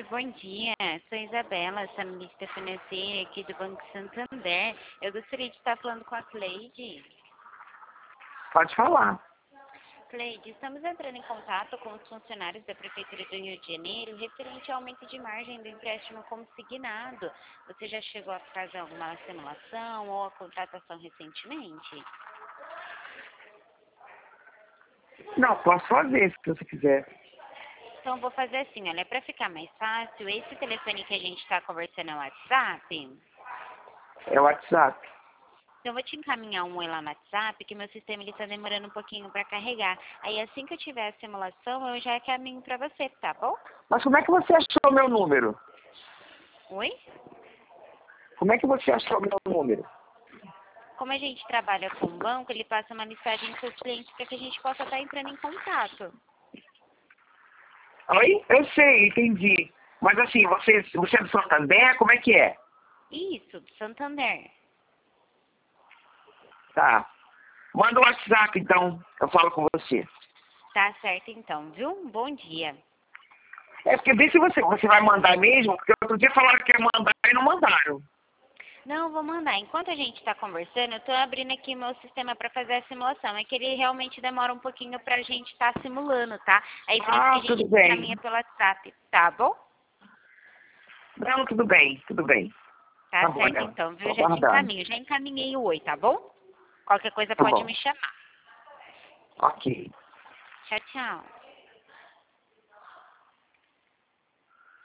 bom dia. Sou Isabela, analista financeira aqui do Banco Santander. Eu gostaria de estar falando com a Cleide. Pode falar. Cleide, estamos entrando em contato com os funcionários da Prefeitura do Rio de Janeiro referente ao aumento de margem do empréstimo consignado. Você já chegou a fazer alguma simulação ou a contratação recentemente? Não, posso fazer se você quiser. Então, vou fazer assim, olha, para ficar mais fácil, esse telefone que a gente está conversando é o WhatsApp? É o WhatsApp. Então, eu vou te encaminhar um oi lá no WhatsApp, que meu sistema está demorando um pouquinho para carregar. Aí, assim que eu tiver a simulação, eu já caminho para você, tá bom? Mas como é que você achou meu número? Oi? Como é que você achou meu número? Como a gente trabalha com o banco, ele passa uma listagem dos seus clientes para que a gente possa estar entrando em contato. Oi? Eu sei, entendi. Mas assim, você é do Santander? Como é que é? Isso, do Santander. Tá. Manda o WhatsApp, então. Eu falo com você. Tá certo, então, viu? Bom dia. É porque vê se você vai mandar mesmo, porque outro dia falaram que ia mandar e não mandaram. Não, vou mandar. Enquanto a gente está conversando, eu estou abrindo aqui meu sistema para fazer a simulação. É que ele realmente demora um pouquinho para a gente estar simulando, tá? Aí por isso que a Tudo gente bem. caminha pelo WhatsApp, tá bom? Não, tudo bem, tudo bem. Tá Bom, certo Léo. então, viu? Tô Já te aguardando. encaminho. Já encaminhei o oi, tá bom? Qualquer coisa Tá pode bom. me chamar. Ok. Tchau, tchau.